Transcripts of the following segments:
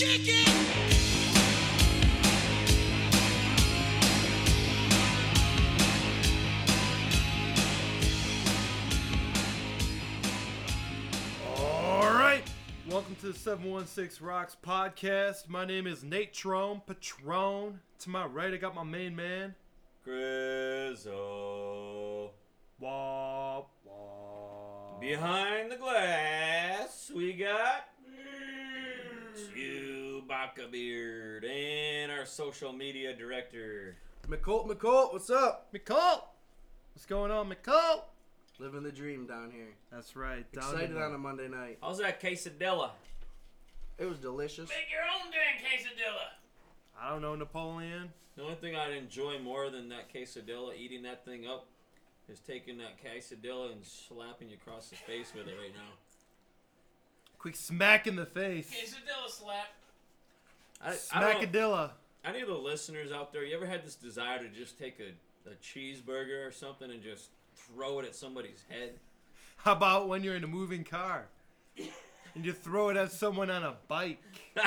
chicken. All right. Welcome to the 716 Rocks podcast. My name is Nate Trone, Patron. To my right, I got my main man, Grizzle. Wah, wah. Behind the glass, we got Chewbacca Beard and our social media director. McColt, what's up? McColt. What's going on, McColt? Living the dream down here. That's right. Down Excited in on a Monday night. How's that quesadilla? It was delicious. Make your own dang quesadilla. I don't know, Napoleon. The only thing I'd enjoy more than that quesadilla, eating that thing up, is taking that quesadilla and slapping you across the face with it right now. Quick smack in the face. Quesadilla slap. Smackadilla. Any of the listeners out there, you ever had this desire to just take a cheeseburger or something and just throw it at somebody's head? How about when you're in a moving car and you throw it at someone on a bike?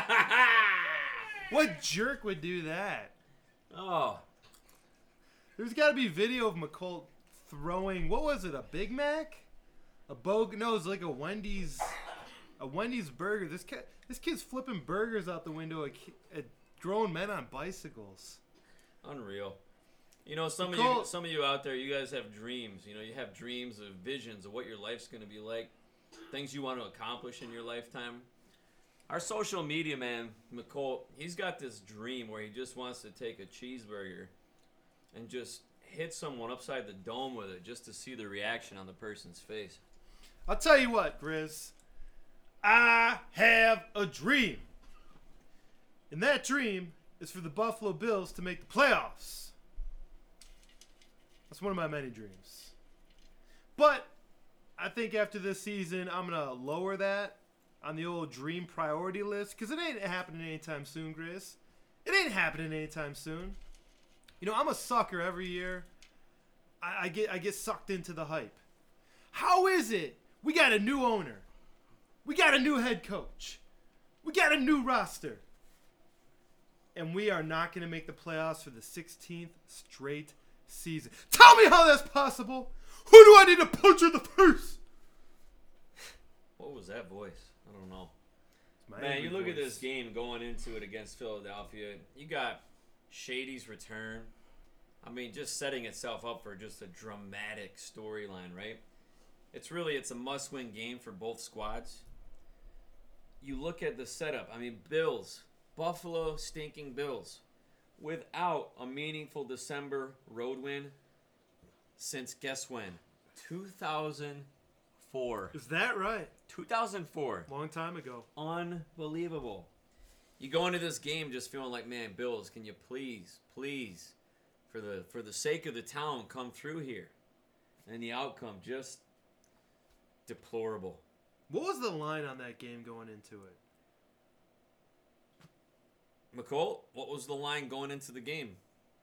What jerk would do that? Oh, There's got to be video of McColt throwing, what was it, a Big Mac? No, it was like a Wendy's burger. This kid's flipping burgers out the window at grown men on bicycles. unreal. You know, some of you out there, you guys have dreams. You know, you have dreams of visions of what your life's going to be like, things you want to accomplish in your lifetime. Our social media man, McColt, he's got this dream where he just wants to take a cheeseburger and just hit someone upside the dome with it just to see the reaction on the person's face. I'll tell you what, Grizz. I have a dream. And that dream is for the Buffalo Bills to make the playoffs. That's one of my many dreams. But I think after this season, I'm going to lower that on the old dream priority list because it ain't happening anytime soon, Grizz. It ain't happening anytime soon. You know, I'm a sucker every year. I get sucked into the hype. How is it we got a new owner? We got a new head coach. We got a new roster. And we are not going to make the playoffs for the 16th straight season. Tell me how that's possible. Who do I need to punch in the face? What was that voice? I don't know. My Man, angry you look at voice. this game going into it against Philadelphia. You got Shady's return. I mean, just setting itself up for just a dramatic storyline, right? It's a must-win game for both squads. You look at the setup. I mean, Buffalo stinking Bills, without a meaningful December road win since guess when? 2004. Is that right? 2004. Long time ago. Unbelievable. You go into this game just feeling like, man, Bills, can you please, for the sake of the town, come through here? And the outcome just deplorable. What was the line on that game going into it? McColt, what was the line going into the game?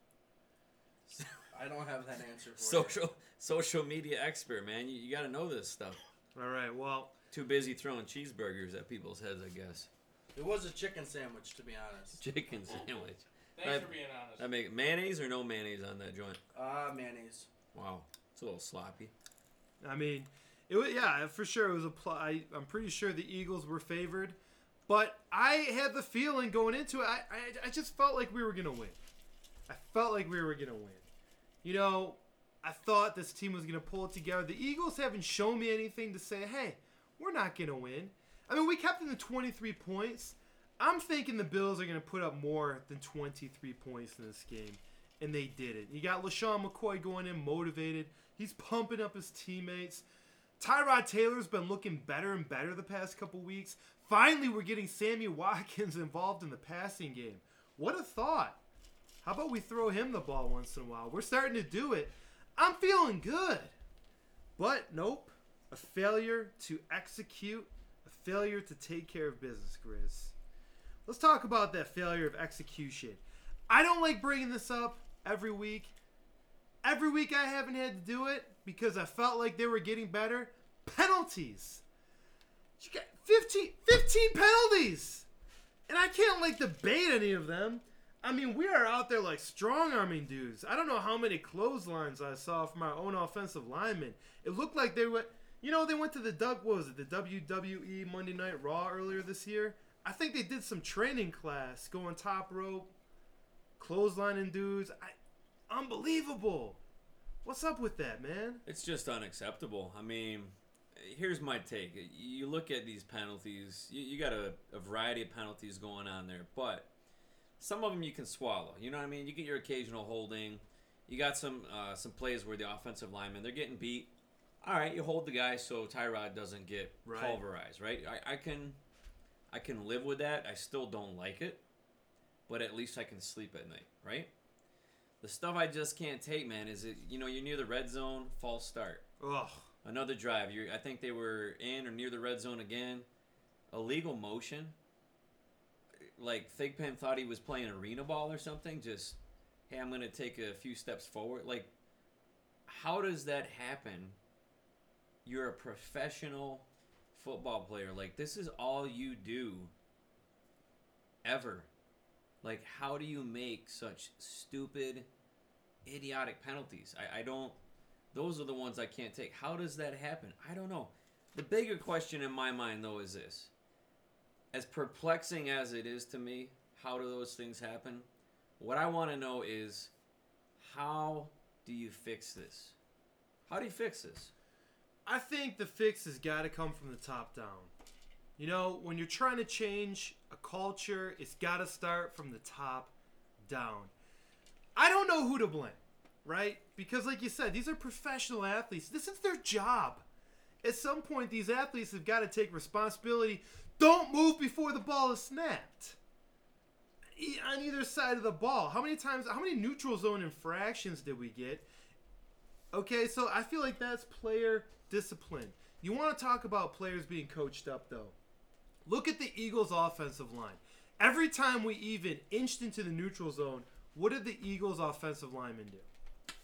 I don't have that answer for you. Social media expert, man. You got to know this stuff. All right, well, Too busy throwing cheeseburgers at people's heads, I guess. It was a chicken sandwich, to be honest. Chicken sandwich. Thanks for being honest. I make mayonnaise or no mayonnaise on that joint? Mayonnaise. Wow, it's a little sloppy. I mean, it was, yeah, for sure it was I'm pretty sure the Eagles were favored, but I had the feeling going into it. I just felt like we were gonna win. I felt like we were gonna win. You know, I thought this team was gonna pull it together. The Eagles haven't shown me anything to say, hey, we're not gonna win. I mean, we kept them to 23 points. I'm thinking the Bills are gonna put up more than 23 points in this game, and they didn't. You got LaShawn McCoy going in motivated. He's pumping up his teammates. Tyrod Taylor's been looking better and better the past couple weeks. Finally, we're getting Sammy Watkins involved in the passing game. What a thought. How about we throw him the ball once in a while? We're starting to do it. I'm feeling good. But, nope. A failure to execute. A failure to take care of business, Grizz. Let's talk about that failure of execution. I don't like bringing this up every week. Every week I haven't had to do it because I felt like they were getting better. Penalties. You got 15 penalties. And I can't like debate any of them. I mean, we are out there like strong-arming dudes. I don't know how many clotheslines I saw from our own offensive linemen. It looked like they went, they went to the the WWE Monday Night Raw earlier this year. I think they did some training class, going top rope, clotheslining dudes. Unbelievable. What's up with that, man? It's just unacceptable. I mean, here's my take. You look at these penalties, you got a variety of penalties going on there, but some of them you can swallow. You know what I mean? You get your occasional holding. You got some plays where the offensive linemen, they're getting beat. All right, you hold the guy so Tyrod doesn't get pulverized, right? I can live with that. I still don't like it, but at least I can sleep at night, right? The stuff I just can't take, man, is you're near the red zone, false start. Ugh. Another drive. I think they were in or near the red zone again. Illegal motion. Like Thigpen thought he was playing arena ball or something. Just, hey, I'm going to take a few steps forward. Like, how does that happen? You're a professional football player. Like, this is all you do ever. Like, how do you make such stupid, idiotic penalties? I don't... Those are the ones I can't take. How does that happen? I don't know. The bigger question in my mind, though, is this. As perplexing as it is to me, how do those things happen? What I want to know is, how do you fix this? How do you fix this? I think the fix has got to come from the top down. When you're trying to change a culture, it's got to start from the top down. I don't know who to blame, right? Because like you said, these are professional athletes. This is their job. At some point, these athletes have got to take responsibility. Don't move before the ball is snapped. On either side of the ball. How many neutral zone infractions did we get? Okay, so I feel like that's player discipline. You want to talk about players being coached up, though. Look at the Eagles' offensive line. Every time we even inched into the neutral zone, what did the Eagles' offensive linemen do?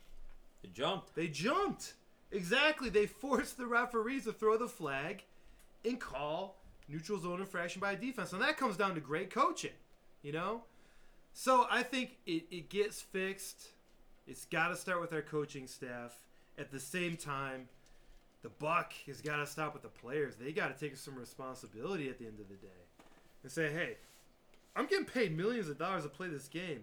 They jumped. Exactly. They forced the referees to throw the flag and call neutral zone infraction by defense. And that comes down to great coaching, So I think it gets fixed. It's got to start with our coaching staff. At the same time, the buck has got to stop with the players. They got to take some responsibility at the end of the day and say, hey, I'm getting paid millions of dollars to play this game.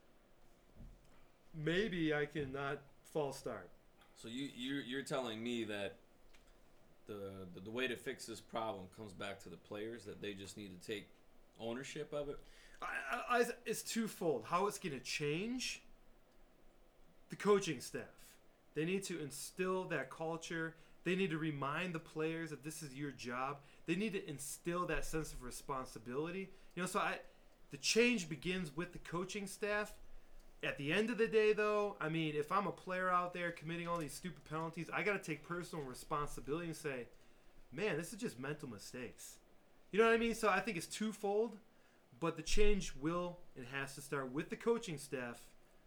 Maybe I can not false start. So you're telling me that the way to fix this problem comes back to the players, that they just need to take ownership of it? It's twofold. How it's going to change the coaching staff. They need to instill that culture. They need to remind the players that this is your job. They need to instill that sense of responsibility. The change begins with the coaching staff. At the end of the day, though, I mean, if I'm a player out there committing all these stupid penalties, I got to take personal responsibility and say, man, this is just mental mistakes. You know what I mean? So I think it's twofold, but the change will and has to start with the coaching staff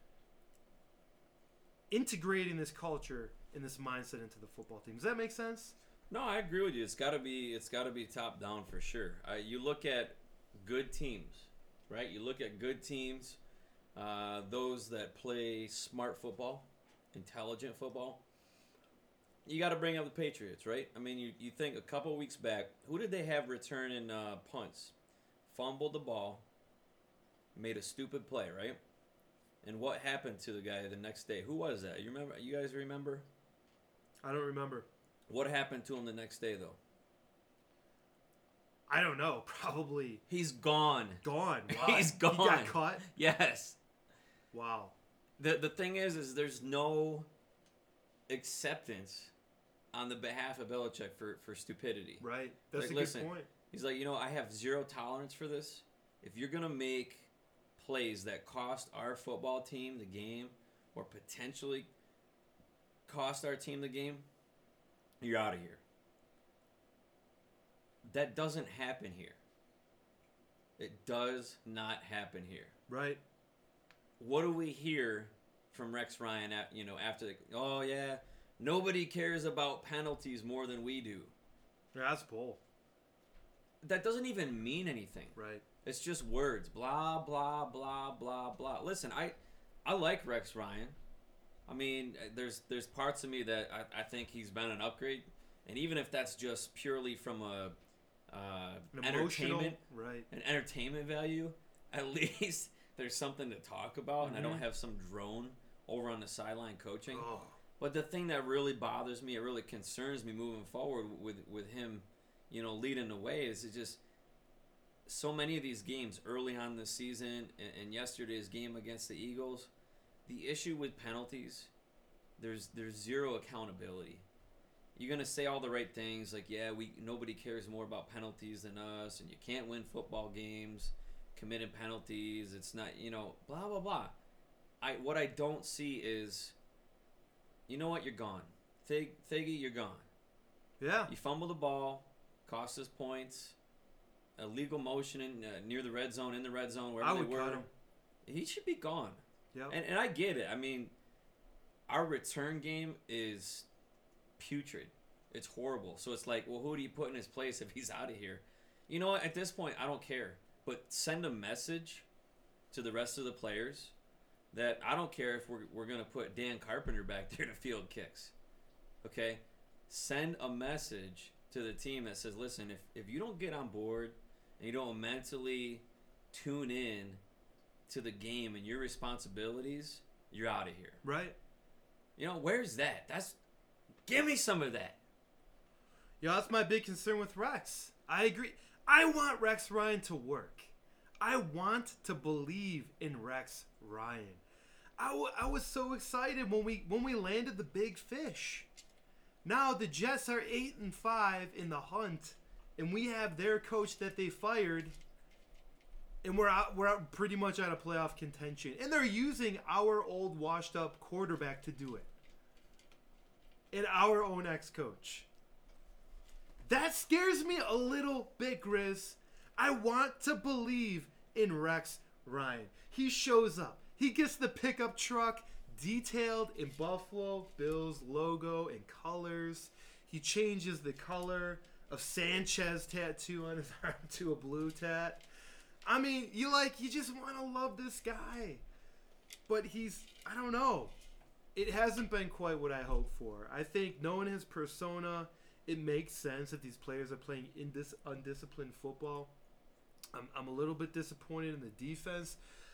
integrating this culture and this mindset into the football team. Does that make sense? No, I agree with you. It's got to be top down for sure. You look at good teams, right? You look at good teams. Those that play smart football, intelligent football. You got to bring up the Patriots, right? I mean, you think a couple weeks back, who did they have returning punts? Fumbled the ball, made a stupid play, right? And what happened to the guy the next day? Who was that? You remember? You guys remember? I don't remember. What happened to him the next day, though? I don't know. Probably. He's gone. Gone. Wow. He's gone. He got caught? Yes. Wow. The thing is there's no acceptance on the behalf of Belichick for stupidity. Right. That's like, a good listen, point. He's like, I have zero tolerance for this. If you're going to make plays that cost our football team the game or potentially cost our team the game, you're out of here. That doesn't happen here. It does not happen here. Right. What do we hear from Rex Ryan after nobody cares about penalties more than we do? Yeah, that's bull. That doesn't even mean anything. Right. It's just words. Blah, blah, blah, blah, blah. Listen, I like Rex Ryan. I mean, there's parts of me that I think he's been an upgrade. And even if that's just purely from a entertainment, right? An entertainment value, at least there's something to talk about, and I don't have some drone over on the sideline coaching. Oh. But the thing that really bothers me, it really concerns me moving forward with him, leading the way, is it just so many of these games early on this season and yesterday's game against the Eagles, the issue with penalties, there's zero accountability. You're gonna say all the right things, like nobody cares more about penalties than us, and you can't win football games committing penalties. It's not, blah blah blah. What I don't see is, you know what, you're gone. Thiggy, you're gone. Yeah. You fumble the ball, cost us points, illegal motion near the red zone, in the red zone, wherever I they would were. cut him. He should be gone. Yeah. And I get it. I mean, our return game is putrid. It's horrible. So it's like, well, who do you put in his place if he's out of here? You know what? At this point, I don't care. But send a message to the rest of the players that I don't care if we're going to put Dan Carpenter back there to field kicks. Okay? Send a message to the team that says, listen, if you don't get on board and you don't mentally tune in to the game and your responsibilities, you're out of here. Right. Where's that? Give me some of that. Yeah, that's my big concern with Rex. I agree. I want Rex Ryan to work. I want to believe in Rex Ryan. I was so excited when we landed the big fish. Now the Jets are 8-5 in the hunt, and we have their coach that they fired, and we're out pretty much out of playoff contention. And they're using our old washed up quarterback to do it. And our own ex-coach. That scares me a little bit, Grizz. I want to believe in Rex Ryan. He shows up. He gets the pickup truck detailed in Buffalo Bills logo and colors. He changes the color of Sanchez tattoo on his arm to a blue tat. I mean, you just want to love this guy. But I don't know. It hasn't been quite what I hoped for. I think knowing his persona, it makes sense that these players are playing in this undisciplined football. I'm a little bit disappointed in the defense.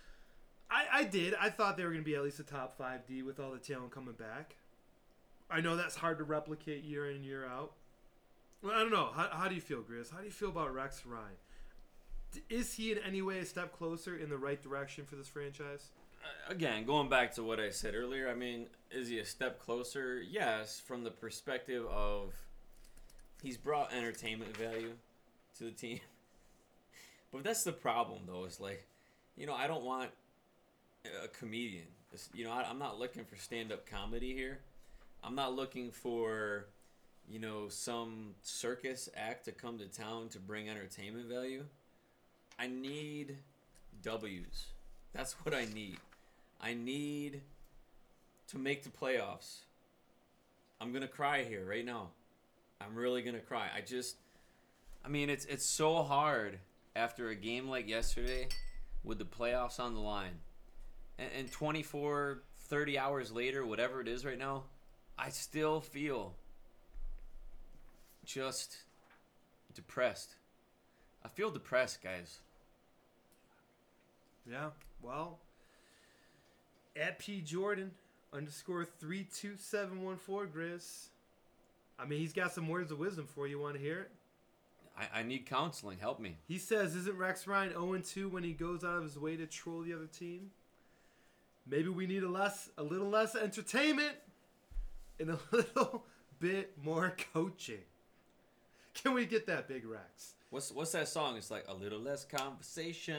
I thought they were going to be at least a top 5 D with all the talent coming back. I know that's hard to replicate year in, year out. Well, I don't know. How do you feel, Grizz? How do you feel about Rex Ryan? Is he in any way a step closer in the right direction for this franchise? Again, going back to what I said earlier, I mean, is he a step closer? Yes, from the perspective of he's brought entertainment value to the team. But that's the problem, though. It's like, I don't want a comedian. I'm not looking for stand-up comedy here. I'm not looking for, some circus act to come to town to bring entertainment value. I need W's. That's what I need. I need to make the playoffs. I'm going to cry here right now. I'm really going to cry. It's so hard after a game like yesterday with the playoffs on the line. And 24, 30 hours later, whatever it is right now, I still feel just depressed. I feel depressed, guys. Yeah, well, at PJordan _32714, Grizz. I mean, he's got some words of wisdom for you. Want to hear it? I need counseling. Help me. He says, isn't Rex Ryan 0-2 when he goes out of his way to troll the other team? Maybe we need a little less entertainment and a little bit more coaching. Can we get that, Big Rex? What's that song? It's like a little less conversation.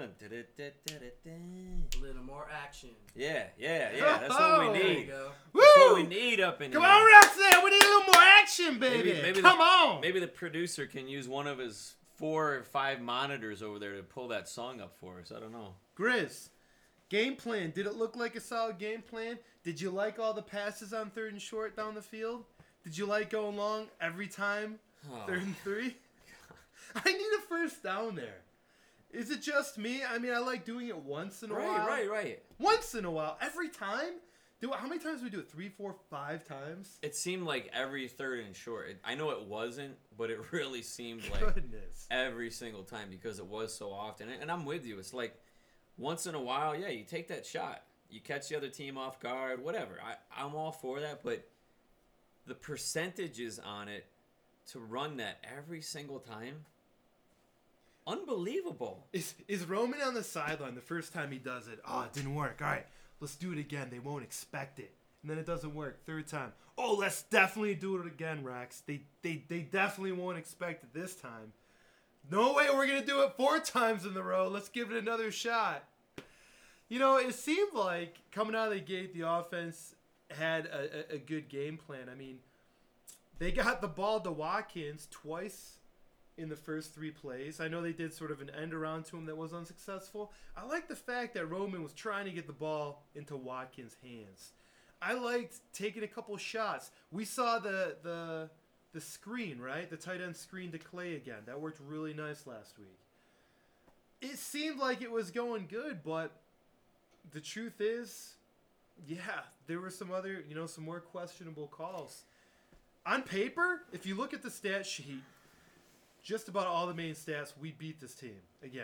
A little more action. Yeah. That's what we There you need. go. That's what we need up in Come here. on, Rex! We need a little more action, baby. Come on. Maybe the producer can use one of his 4 or 5 monitors over there to pull that song up for us. I don't know. Grizz, game plan. Did it look like a solid game plan? Did you like all the passes on 3rd and short down the field? Did you like going long every time? 3rd and 3? I need a first down there. Is it just me? I mean, I like doing it once in a while. Right. Once in a while. Every time? How many times do we do it? 3, 4, 5 times? It seemed like every third and short. I know it wasn't, but it really seemed like Goodness. every single time because it was so often. And I'm with you. It's like once in a while, yeah, you take that shot. You catch the other team off guard, whatever. I'm all for that, but the percentages on it to run that every single time, unbelievable. Is Roman on the sideline the first time he does it? Oh, it didn't work. All right, let's do it again. They won't expect it. And then it doesn't work. Third time. Oh, let's definitely do it again, Rex. They definitely won't expect it this time. No way we're going to do it 4 times in a row. Let's give it another shot. You know, it seemed like coming out of the gate, the offense had a good game plan. I mean, they got the ball to Watkins twice in the first 3 plays. I know they did sort of an end around to him that was unsuccessful. I like the fact that Roman was trying to get the ball into Watkins' hands. I liked taking a couple shots. We saw the screen, right? The tight end screen to Clay again. That worked really nice last week. It seemed like it was going good, but the truth is, yeah, there were some other, some more questionable calls. On paper, if you look at the stat sheet, just about all the main stats, we beat this team again.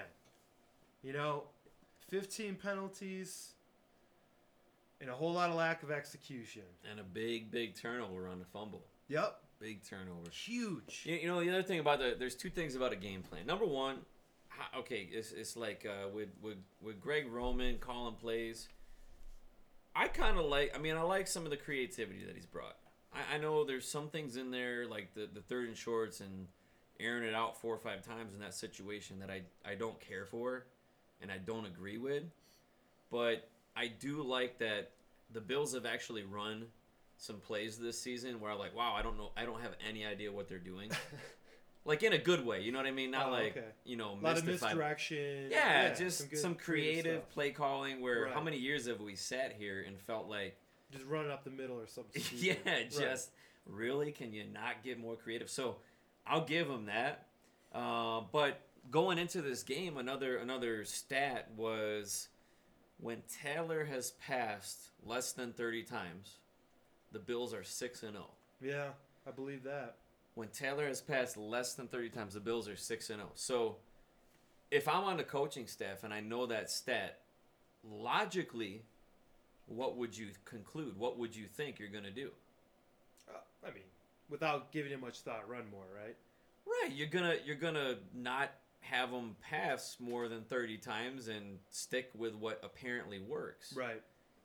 15 penalties and a whole lot of lack of execution. And a big turnover on the fumble. Yep. Big turnover. Huge. The other thing about there's 2 things about a game plan. Number one, it's like with Greg Roman calling plays. I like some of the creativity that he's brought. I know there's some things in there like the third and shorts and airing it out 4 or 5 times in that situation that I don't care for and I don't agree with. But I do like that the Bills have actually run some plays this season where I'm like, wow, I don't have any idea what they're doing. Like in a good way, you know what I mean? Not okay. A lot of misdirection. Yeah, just some creative stuff. Play calling where Right. How many years have we sat here and felt like Just running up the middle or something. yeah, stupid. just really, can you not get more creative? So I'll give him that. But going into this game, another stat was when Taylor has passed less than 30 times, the Bills are 6-0. Yeah, I believe that. When Taylor has passed less than 30 times, the Bills are 6-0. So if I'm on the coaching staff and I know that stat, logically, what would you conclude? What would you think you're going to do? I mean, without giving it much thought, run more, right? Right. You're gonna not have them pass more than 30 times and stick with what apparently works. Right.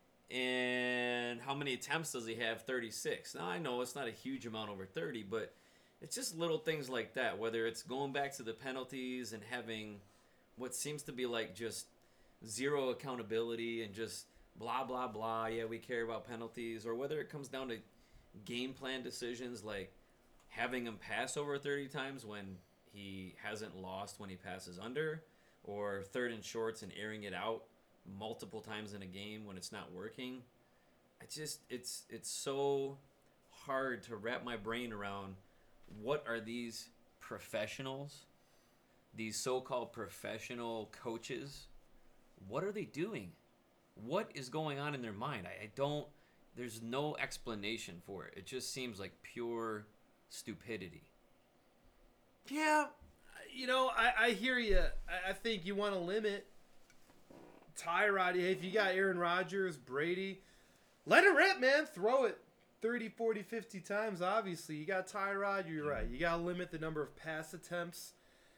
And how many attempts does he have? 36. Now, I know it's not a huge amount over 30, but it's just little things like that, whether it's going back to the penalties and having what seems to be like just zero accountability and just blah, blah, blah, yeah, we care about penalties, or whether it comes down to game plan decisions like having him pass over 30 times when he hasn't lost when he passes under, or third and shorts and airing it out multiple times in a game when it's not working. It's so hard to wrap my brain around. What are these professionals, these so-called professional coaches, what are they doing? What is going on in their mind? I don't, there's no explanation for it. It just seems like pure stupidity. Yeah, I hear you. I think you want to limit Tyrod. If you got Aaron Rodgers, Brady, let it rip, man. Throw it 30, 40, 50 times, obviously. You got Tyrod, you're right. You got to limit the number of pass attempts.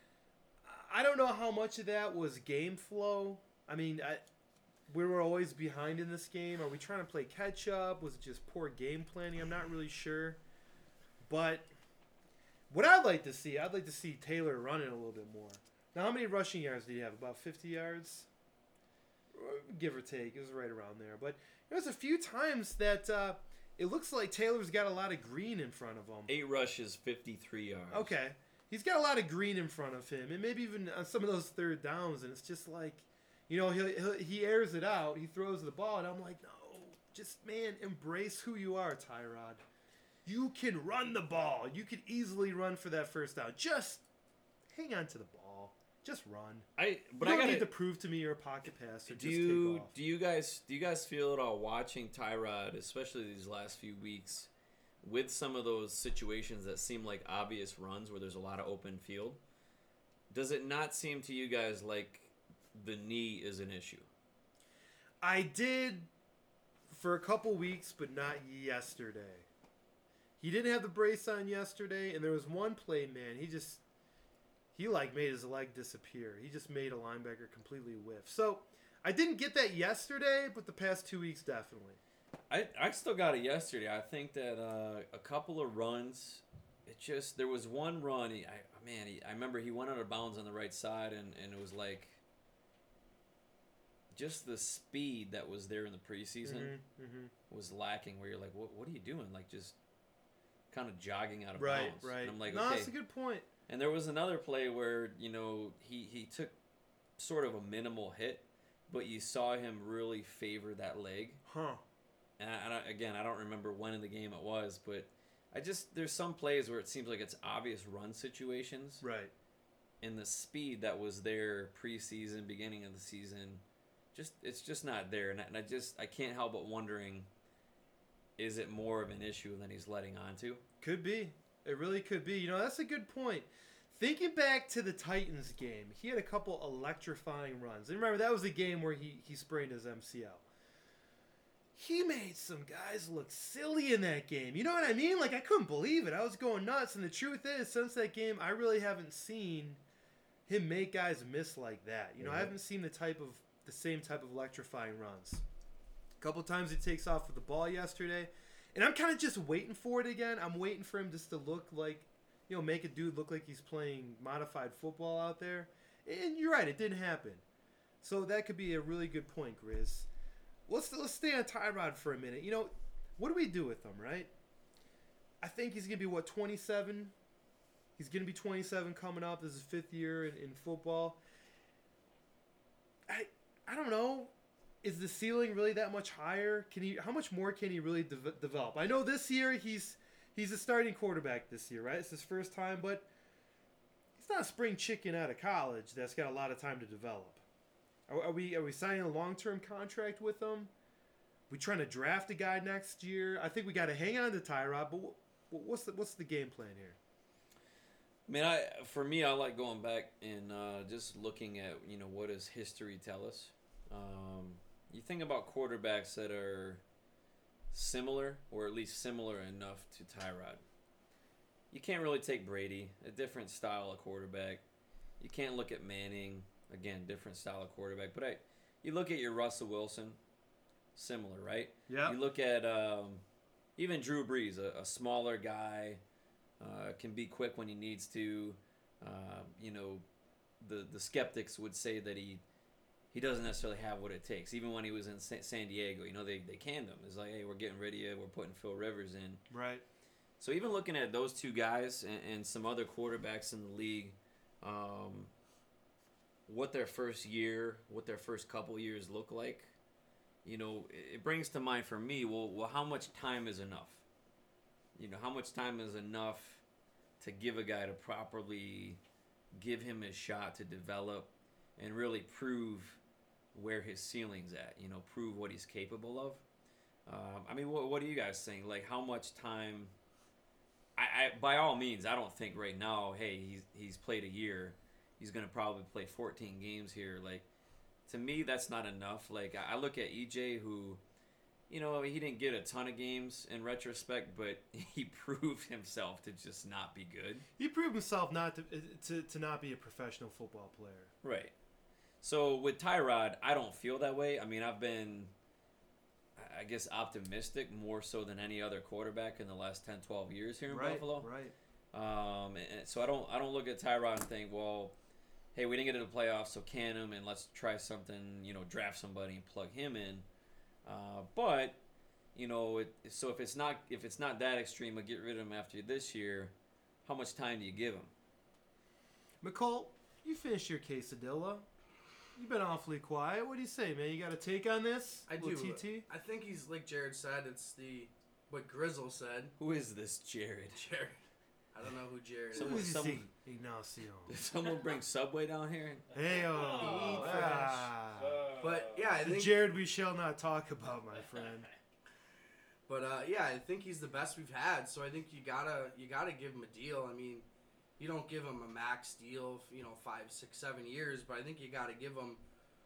I don't know how much of that was game flow. I mean, we were always behind in this game. Are we trying to play catch up? Was it just poor game planning? I'm not really sure. But what I'd like to see Taylor running a little bit more. Now, how many rushing yards did he have? About 50 yards? Give or take. It was right around there. But there was a few times that it looks like Taylor's got a lot of green in front of him. 8 rushes, 53 yards. Okay. He's got a lot of green in front of him. And maybe even on some of those third downs. And it's just like, he airs it out. He throws the ball. And I'm like, no, just, man, embrace who you are, Tyrod. You can run the ball. You could easily run for that first down. Just hang on to the ball. Just run. But You I don't got need to prove to me you're a pocket passer. Do just you take off. do you guys feel at all watching Tyrod, especially these last few weeks, with some of those situations that seem like obvious runs where there's a lot of open field? Does it not seem to you guys like the knee is an issue? I did for a couple weeks, but not yesterday. He didn't have the brace on yesterday, and there was one play, man. He made his leg disappear. He just made a linebacker completely whiff. So I didn't get that yesterday, but the past 2 weeks definitely. I still got it yesterday. I think that a couple of runs, there was one run. I remember he went out of bounds on the right side, and it was like just the speed that was there in the preseason was lacking. Where you're like, what are you doing? Like just kind of jogging out of bounds. Right. And I'm like, no, okay. that's a good point. And there was another play where, he took sort of a minimal hit, but you saw him really favor that leg. Huh. And I don't remember when in the game it was, but there's some plays where it seems like it's obvious run situations. Right. And the speed that was there preseason, beginning of the season, it's just not there. And I can't help but wondering, is it more of an issue than he's letting on to? Could be. It really could be. That's a good point. Thinking back to the Titans game, he had a couple electrifying runs. And remember, that was the game where he sprained his MCL. He made some guys look silly in that game. You know what I mean? Like, I couldn't believe it. I was going nuts. And the truth is, since that game, I really haven't seen him make guys miss like that. I haven't seen the same type of electrifying runs. A couple times he takes off with the ball yesterday. And I'm kind of just waiting for it again. I'm waiting for him just to look like, make a dude look like he's playing modified football out there. And you're right, it didn't happen. So that could be a really good point, Grizz. Let's stay on Tyrod for a minute. What do we do with him, right? I think he's going to be, 27? He's going to be 27 coming up. This is his 5th year in football. I don't know. Is the ceiling really that much higher? How much more can he really develop? I know this year he's a starting quarterback this year, right? It's his first time, but he's not a spring chicken out of college that's got a lot of time to develop. Are we signing a long-term contract with him? We trying to draft a guy next year? I think we got to hang on to Tyrod, but what's the game plan here? I mean, for me, I like going back and just looking at what does history tell us. You think about quarterbacks that are similar, or at least similar enough to Tyrod. You can't really take Brady, a different style of quarterback. You can't look at Manning, again, different style of quarterback. But you look at your Russell Wilson, similar, right? Yeah. You look at even Drew Brees, a smaller guy, can be quick when he needs to. The skeptics would say that he doesn't necessarily have what it takes. Even when he was in San Diego, they canned him. It's like, hey, we're getting rid of you. We're putting Phil Rivers in. Right. So even looking at those two guys and some other quarterbacks in the league, what their first couple years look like, it brings to mind for me, well, how much time is enough? How much time is enough to give a guy to properly give him his shot to develop and really prove where his ceiling's at, prove what he's capable of. I mean, what do you guys think? Like, how much time? I by all means, I don't think right now, hey, he's played a year. He's going to probably play 14 games here. Like, to me, that's not enough. Like, I look at EJ, who, he didn't get a ton of games in retrospect, but he proved himself to just not be good. He proved himself not to not be a professional football player. Right. So with Tyrod, I don't feel that way. I mean, I've been, I guess, optimistic more so than any other quarterback in the last 10, 12 years here in Buffalo. Right. And so I don't look at Tyrod and think, well, hey, we didn't get into the playoffs, so can him and let's try something, draft somebody and plug him in. But so if it's not that extreme, I'll get rid of him after this year. How much time do you give him? McCall, you finished your quesadilla. You've been awfully quiet. What do you say, man? You got a take on this? I do. TT? I think he's like Jared said. It's what Grizzle said. Who is this Jared? Jared. I don't know who Jared Someone- is. some- Ignacio. Did someone bring Subway down here? Hey, Oh, But yeah, I the think. Jared we shall not talk about, my friend. But yeah, I think he's the best we've had. So I think you gotta give him a deal. I mean, you don't give him a max deal, 5, 6, 7 years. But I think you gotta give him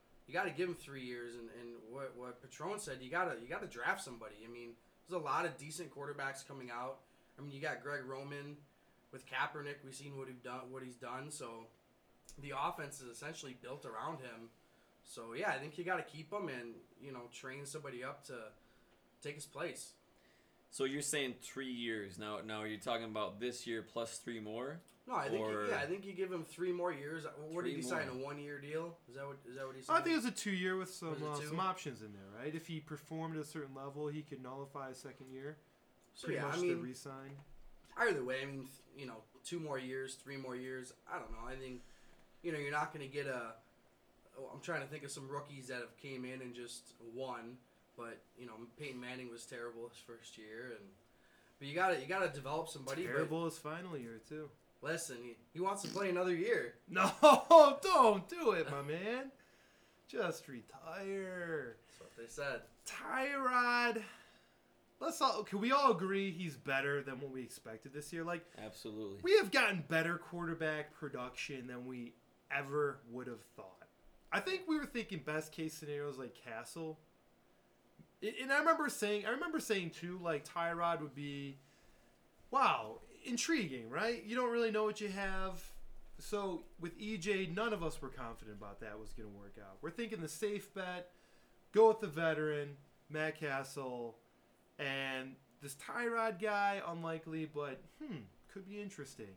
3 years. And what Patron said, you gotta draft somebody. I mean, there's a lot of decent quarterbacks coming out. I mean, you got Greg Roman with Kaepernick. We've seen what he's done. So the offense is essentially built around him. So yeah, I think you gotta keep him and train somebody up to take his place. So you're saying 3 years. Now are you talking about this year plus 3 more? No, I think Or- I think you give him 3 more years. What did 3 he sign? more. A 1-year deal? Is that what he signed? I think it was a 2-year with some Was it 2? some options in there, right? If he performed at a certain level, he could nullify a second year. so. Pretty Yeah, much I the mean, re-sign. either way, I mean, 2 more years, 3 more years. I don't know. I think, you're not going to get I'm trying to think of some rookies that have came in and just won, but Peyton Manning was terrible his first year, but you gotta develop somebody. Terrible his final year too. But listen, he wants to play another year. No, don't do it, my man. Just retire. That's what they said. Tyrod. Can we all agree he's better than what we expected this year? Like, Absolutely. we have gotten better quarterback production than we ever would have thought. I think we were thinking best case scenarios like Castle. And I remember saying too, like Tyrod would be, wow, intriguing, right? You don't really know what you have. So with EJ, none of us were confident about that was going to work out. We're thinking the safe bet, go with the veteran, Matt Castle, and this Tyrod guy, unlikely, but could be interesting.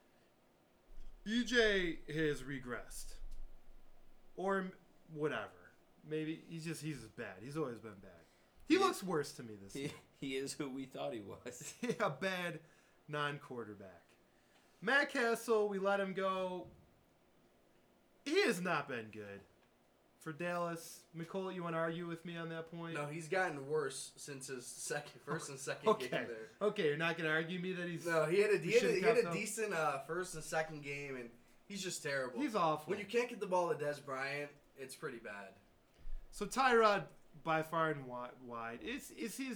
EJ has regressed. Or whatever. Maybe he's just bad. He's always been bad. He looks worse to me this year. He is who we thought he was. A bad non-quarterback. Matt Castle, we let him go. He has not been good for Dallas. Nicole, you want to argue with me on that point? No, he's gotten worse since his first and second game there. Okay, you're not going to argue me that he's... No, he had should've a kept up. decent first and second game, and he's just terrible. He's awful. When you can't get the ball to Des Bryant, it's pretty bad. So Tyrod, by far and wide, is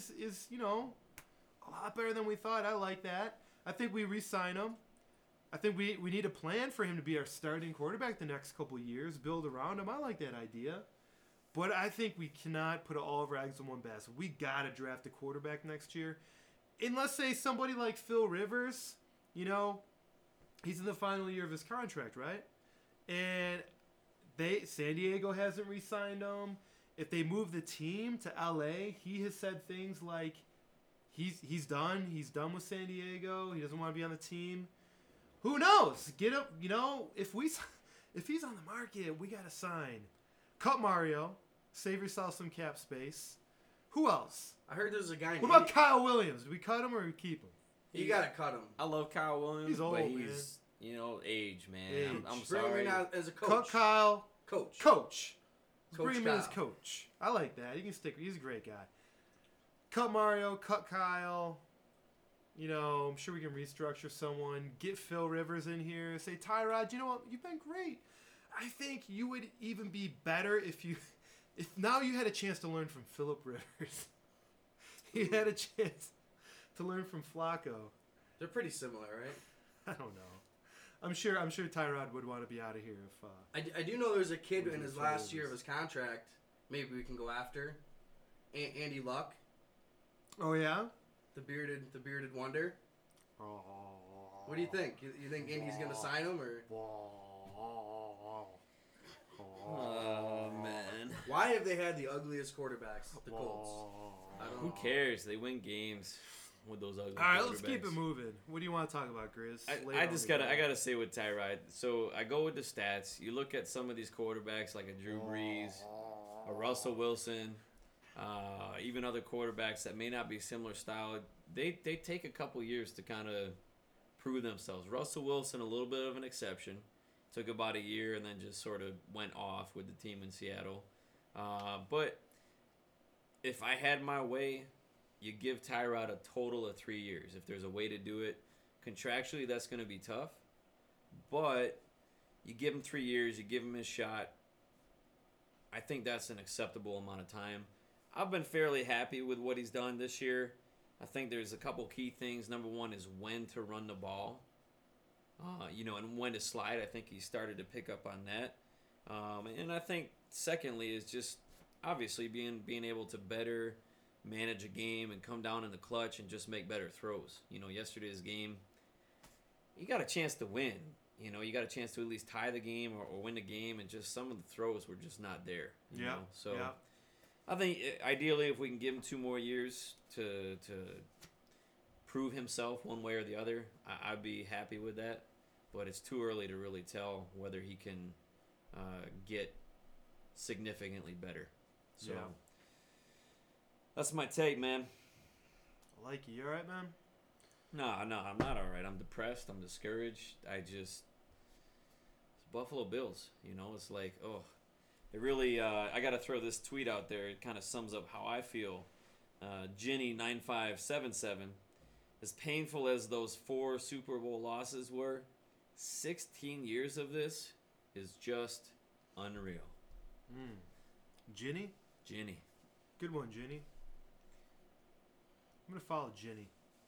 a lot better than we thought. I like that. I think we re-sign him. I think we need a plan for him to be our starting quarterback the next couple of years, build around him. I like that idea. But I think we cannot put all of our eggs in one basket. We got to draft a quarterback next year. Unless, say, somebody like Phil Rivers, he's in the final year of his contract, right? And San Diego hasn't re-signed him. If they move the team to LA, he has said things like he's done. He's done with San Diego. He doesn't want to be on the team. Who knows? Get up, if he's on the market, we got to sign. Cut Mario. Save yourself some cap space. Who else? I heard there's a guy. What about Kyle Williams? Do we cut him or we keep him? You gotta cut him. I love Kyle Williams, He's old, but man. he's, age, man. Age. I'm Bring him sorry. in as a coach. Cut Kyle. Coach. Coach. Coach Bring him in as Kyle. coach. I like that. He can stick. He's a great guy. Cut Mario. Cut Kyle. I'm sure we can restructure someone. Get Phil Rivers in here. Say, Tyrod, you know what? You've been great. I think you would even be better if now you had a chance to learn from Phillip Rivers. You had a chance to learn from Flacco. They're pretty similar, right? I don't know. I'm sure Tyrod would want to be out of here if. I do know there's a kid in his Phil last year of Rivers. his contract. Maybe we can go after Andy Luck, Oh yeah. the bearded wonder. Oh. What do you think? You think Andy's gonna sign him, or Oh, man. why have they had the ugliest quarterbacks? The Colts. I don't Who know. cares? They win games with those ugly All right, let's keep quarterbacks. it moving. What do you want to talk about, Grizz? Lay it I on just me, gotta bro. I gotta say with Tyrod. So I go with the stats. You look at some of these quarterbacks like a Drew Brees, a Russell Wilson, even other quarterbacks that may not be similar style. They take a couple years to kind of prove themselves. Russell Wilson, a little bit of an exception. Took about a year and then just sort of went off with the team in Seattle. But if I had my way, you give Tyrod a total of 3 years. If there's a way to do it, Contractually, that's going to be tough. But you give him 3 years, you give him his shot. I think that's an acceptable amount of time. I've been fairly happy with what he's done this year. I think there's a couple key things. Number one is when to run the ball, and when to slide. I think he started to pick up on that. And I think secondly is just obviously being able to better manage a game and come down in the clutch and just make better throws. Yesterday's game, you got a chance to win. You got a chance to at least tie the game or win the game, and just some of the throws were just not there. So I think ideally if we can give him 2 more years to prove himself one way or the other, I'd be happy with that. But it's too early to really tell whether he can get significantly better. So that's my take, man. I like you. You all right, man? No, I'm not all right. I'm depressed. I'm discouraged. It's Buffalo Bills. It's like, it really, I got to throw this tweet out there. It kind of sums up how I feel. Ginny9577, as painful as those 4 Super Bowl losses were, 16 years of this is just unreal. Ginny? Ginny. Good one, Ginny. I'm going to follow Ginny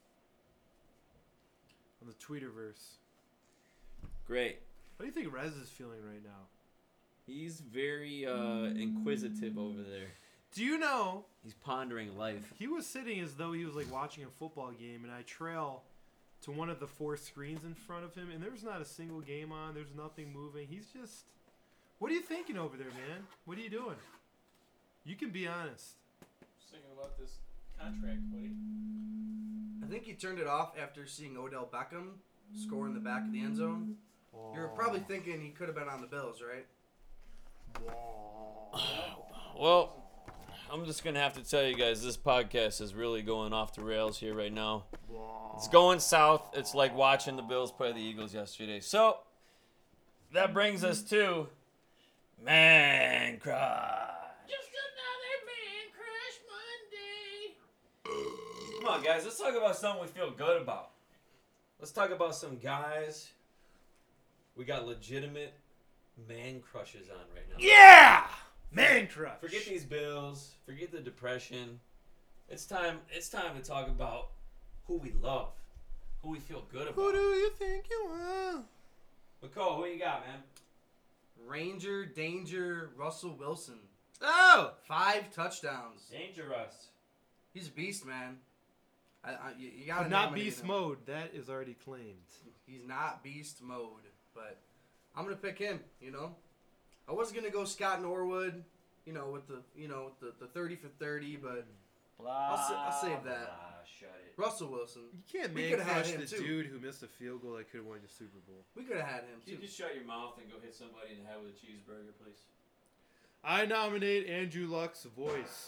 on the Tweeterverse. Great. What do you think Rez is feeling right now? He's very inquisitive over there. Do you know? He's pondering life. He was sitting as though he was like watching a football game, and I trail to one of the 4 screens in front of him, and there's not a single game on. There's nothing moving. He's just... What are you thinking over there, man? What are you doing? You can be honest. Just thinking about this contract, buddy. I think he turned it off after seeing Odell Beckham score in the back of the end zone. You're probably thinking he could have been on the Bills, right? Well, I'm just going to have to tell you guys, this podcast is really going off the rails here right now. It's going south. It's like watching the Bills play the Eagles yesterday. So, that brings us to Man Crush. Just another Man Crush Monday. Come on, guys. Let's talk about something we feel good about. Let's talk about some guys we got legitimate man crushes on right now. Yeah! Man crush. Forget these Bills. Forget the depression. It's time to talk about who we love, who we feel good about. Who do you think you are? McCall, who you got, man? Ranger Danger Russell Wilson. Oh! 5 touchdowns. Dangerous. He's a beast, man. You gotta But not nominate beast him. mode. That is already claimed. He's not beast mode, but I'm gonna pick him. I was gonna go Scott Norwood, with the 30 for 30, but I'll save that. Shut it. Russell Wilson. You can't We man coulda had crush him, the too. dude who missed a field goal that could have won the Super Bowl. We could have had him Can you too. just shut your mouth and go hit somebody in the head with a cheeseburger, please? I nominate Andrew Luck's voice.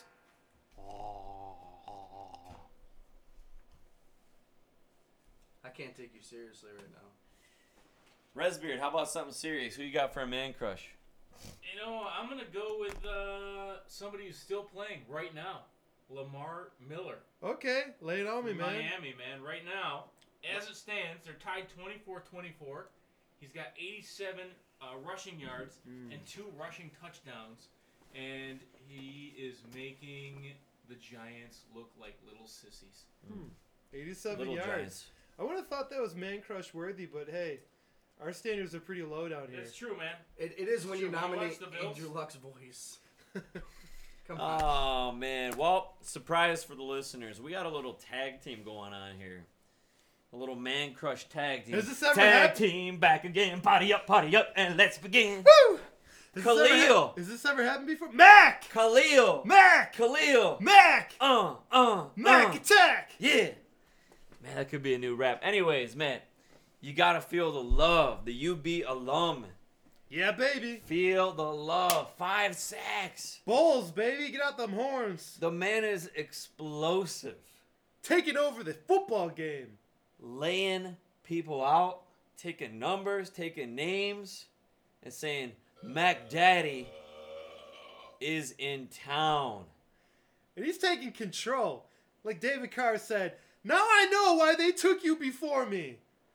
I can't take you seriously right now. Resbeard, how about something serious? Who you got for a man crush? I'm going to go with somebody who's still playing right now. Lamar Miller. Okay, lay it on me, man. Miami, man. Right now, as it stands, they're tied 24-24. He's got 87 rushing yards and 2 rushing touchdowns. And he is making the Giants look like little sissies. 87 Little yards. Giants. I would have thought that was man crush worthy, but hey, our standards are pretty low down here. It's true, man. It is when you Sure, nominate watch the Bills. Andrew Luck's voice. Come on. Oh, man. Well, surprise for the listeners. We got a little tag team going on here. A little man crush tag team. Has this ever tag happened? team back again. Party up, and let's begin. Woo! Has this ever Khalil. Has this ever happened before? Mac! Khalil. Mac! Khalil. Mac! Mac Mac attack! Yeah. Man, that could be a new rap. Anyways, man, you got to feel the love. The UB alum. Yeah, baby. Feel the love. 5 sacks. Bulls, baby. Get out them horns. The man is explosive. Taking over the football game. Laying people out, taking numbers, taking names, and saying, Mac Daddy is in town. And he's taking control. Like David Carr said, now I know why they took you before me.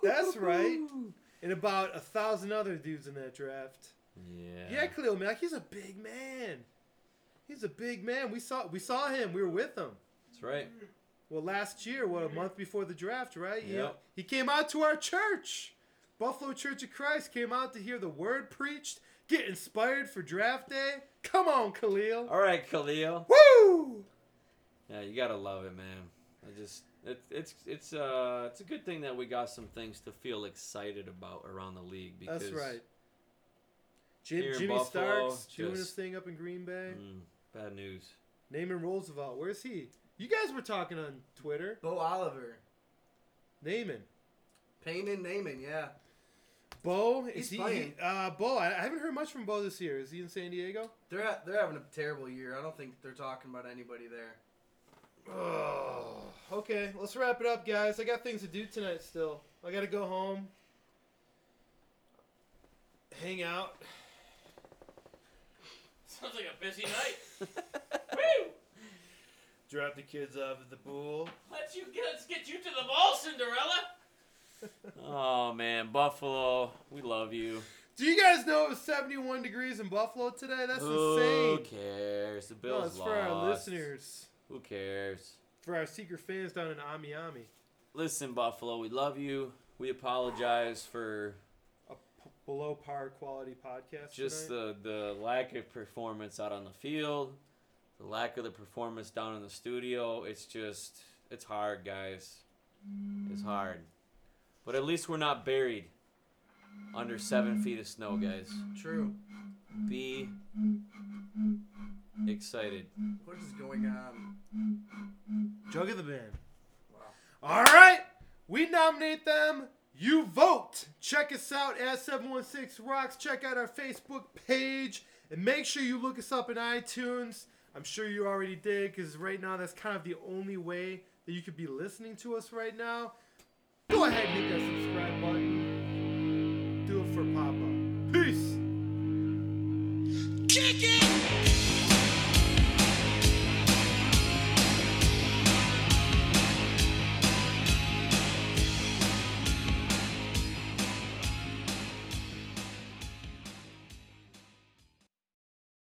That's right. And about 1,000 other dudes in that draft. Yeah, Khalil Mack, he's a big man. He's a big man. We saw him. We were with him. That's right. Well, last year, a month before the draft, right? Yep. He came out to our church. Buffalo Church of Christ came out to hear the word preached, get inspired for draft day. Come on, Khalil. All right, Khalil. Woo! Yeah, you gotta love it, man. It's a good thing that we got some things to feel excited about around the league. Because That's right. here in Jimmy Buffalo, Starks doing his just- thing up in Green Bay. Bad news. Naaman Roosevelt, where's he? You guys were talking on Twitter. Bo Oliver. Naaman. Payne and Naaman, yeah. Bo, He's is he? playing. Bo, I haven't heard much from Bo this year. Is he in San Diego? They're having a terrible year. I don't think they're talking about anybody there. Oh, okay, let's wrap it up, guys. I got things to do tonight still. I got to go home, hang out. Sounds like a busy night. Woo! Drop the kids off at the pool. Let's get you to the ball, Cinderella. Oh man, Buffalo, we love you. Do you guys know it was 71 degrees in Buffalo today? That's Who insane. cares? The No, Bills it's lost. for our listeners. Who cares? For our secret fans down in Ami Ami. Listen, Buffalo, we love you. We apologize for A below par quality podcast just tonight. the lack of performance out on the field, the lack of the performance down in the studio. It's hard, guys. It's hard. But at least we're not buried under 7 feet of snow, guys. True. Be excited. What is going on? Jug of the band. Wow. All right. We nominate them. You vote. Check us out at 716 Rocks. Check out our Facebook page. And make sure you look us up in iTunes. I'm sure you already did, because right now that's kind of the only way that you could be listening to us right now. Go ahead and hit that subscribe button. Do it for